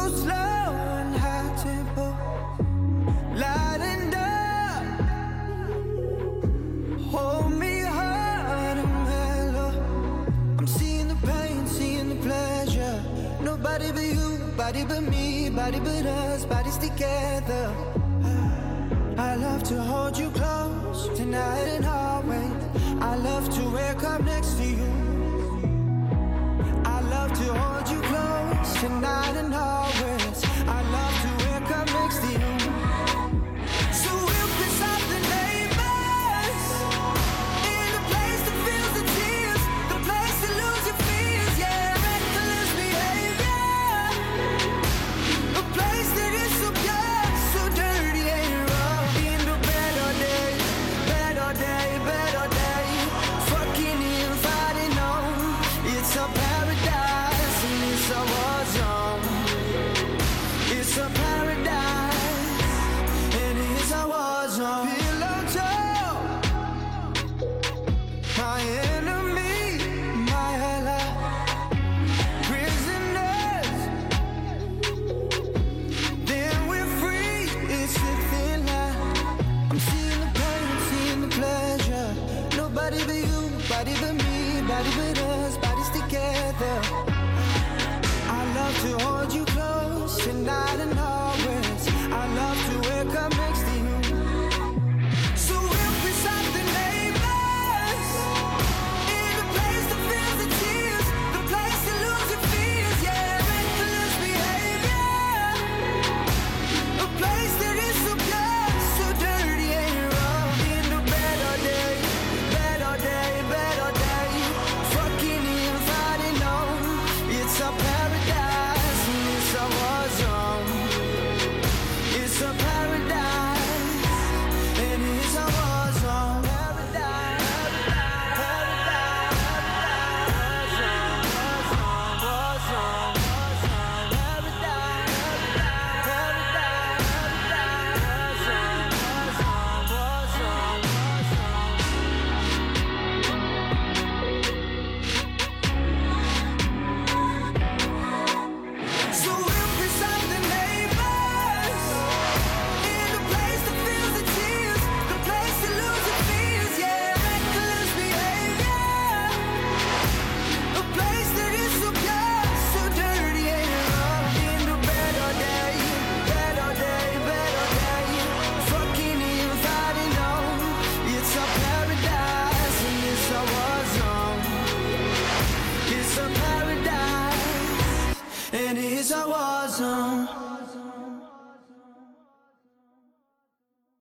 slow and high tempo, lighting up. Hold me hard and mellow. I'm seeing the pain, seeing the pleasure. Nobody but you, body but me, body but us, bodies together. I love to hold you close tonight and always. I love to wake up next to you. I love to hold you close tonight and always. I love to wake up next to you. So we'll piss off the neighbors, in a place that feels the tears, the place to lose your fears, yeah, reckless behavior, a place that is so pure, so dirty and rough. In the better day, better day, better day, fucking and fighting on. It's a paradise and it's a war zone. It's a paradise and it's a war zone. Pillow talk, my enemy, my ally, prisoners. Then we're free. It's a thin line. I'm seeing the pain, seeing the pleasure. Nobody but you, body but me, body but us, bodies together. I love to hold you close tonight and always. I love to wake up next to you. So we'll piss off the neighbors, in a place that feels the tears, the place to lose your fears, yeah, reckless behavior, a place that is so pure, so dirty and rough. In the better day, better day, better day, fucking and fighting on. It's a paradise and it's a war zone. It's a paradise and it's a war zone. Paradise, paradise, war zone, war zone, paradise, paradise, war zone, war zone. So we'll piss off the neighbors, in a place that feels the tears, the place to lose your fears, yeah, reckless behavior, a place that is so pure, so dirty and rough. In the better day, better day, better day, fucking and fighting on. It's a paradise and it's a war zone. It's a paradise and it's a war zone.